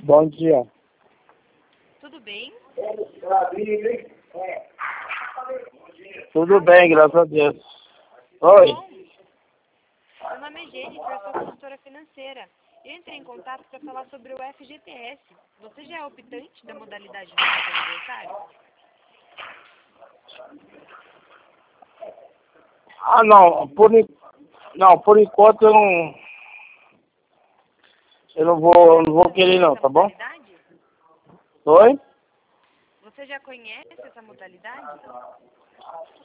Bom dia. Tudo bem? Tudo bem, graças a Deus. Oi. Bom, meu nome é Jennifer, eu sou consultora financeira. Eu entrei em contato para falar sobre o FGTS. Você já é optante da modalidade do cartão aniversário? Ah, não. Por enquanto eu não vou querer não, Essa tá bom? modalidade? Oi? Você já conhece essa modalidade?